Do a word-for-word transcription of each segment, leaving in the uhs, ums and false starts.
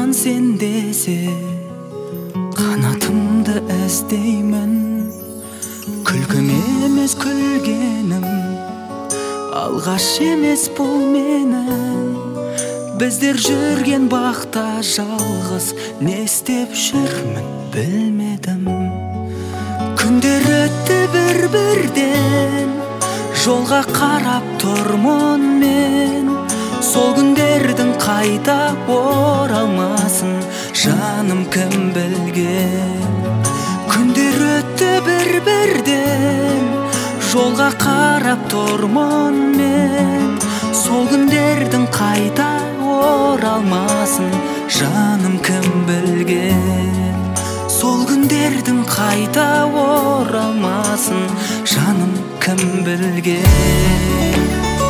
аман сен десе, қанатымды іздеймін. Күлкім емес күлгенім, алғаш емес бұл менің. Біздер жүрген бақта жалғыз, не істеп жүрмін білмедім. Күндер өтті бір-бірден, жолға қарап тұрмын мен. Сол күндердің қайта оралмасын жаным кім білген. Күндер өтті бір-бірден, жолға қарап тұрмын мен. Сол күндердің қайта оралмасын жаным кім білген. Сол күндердің қайта оралмасын жаным кім білген.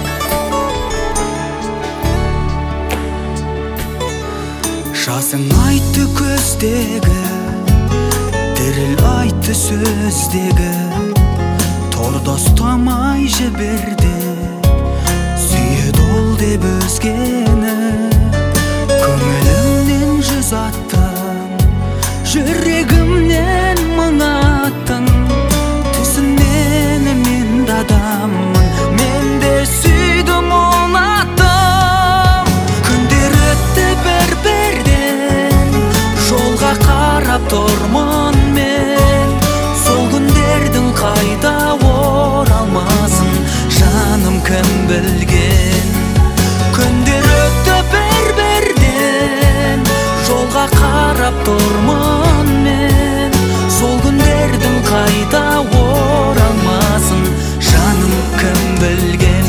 Жасың айтты көздегі, діріл айтты сөздегі. Торда ұстамай жіберді, сүйеді ол деп өзгені. Көңілімнен жүз аттың, жүрегімнен мың аттың. Түсінен мен де адаммын, мен де сүйдім ұнаттым. Күндер өтті бір-бірден, жолға қарап тұрмын мен. Сол күндердің қайта оралмасын жаным кім білген. Күндер өтті бір-бірден, жолға қарап тұрмын мен. Сол күндердің қайта оралмасын жаным кім білген.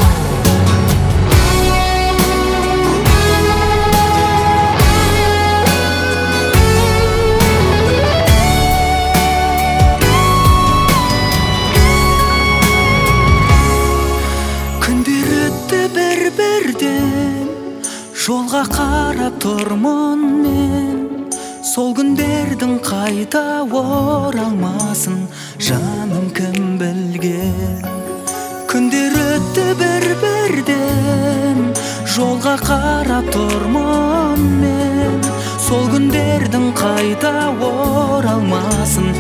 Күндер өтті бір-бірден, жолға қарап тұрмын мен. Сол күндердің қайта оралмасын жаным кім білген. Күндер өтті бір-бірден, жолға қарап тұрмын мен. Сол күндердің қайта оралмасын